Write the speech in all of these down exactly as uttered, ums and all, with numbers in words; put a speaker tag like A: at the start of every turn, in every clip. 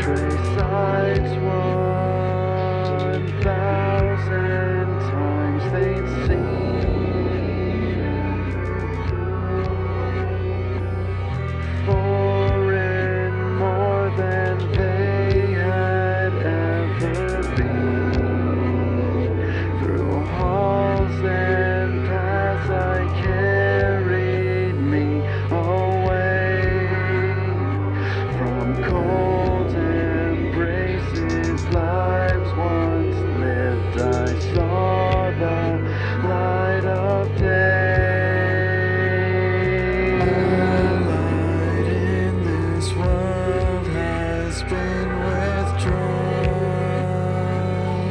A: trace sides one thousand times they'd seen, foreign more than they had ever been. Through halls and paths I carried me away from cold embraces, lives once lived. I saw the light of day. The light in this world has been withdrawn.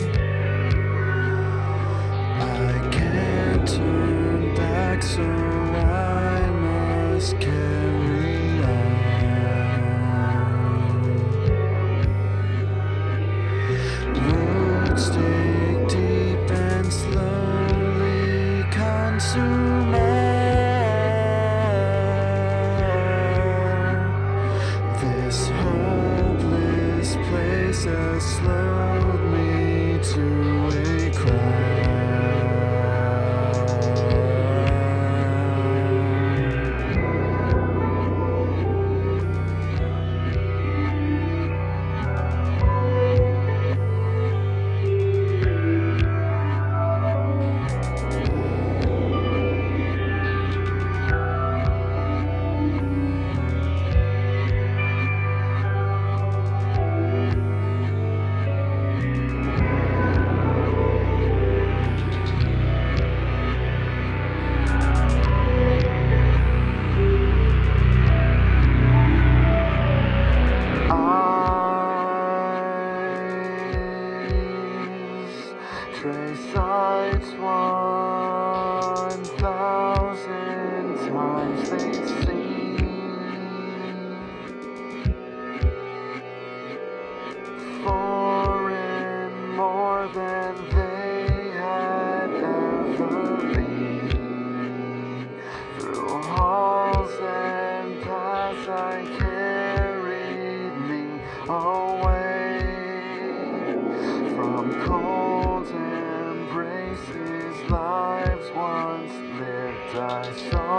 A: I can't turn back, so I must carry on. Roots dig deep and slowly consume all. This hopeless place has slowed me to a crawl. Trace sides one thousand times they'd seen, foreign more than they had ever been. Through halls and paths I carried me away from cold embraces, lives once lived. I saw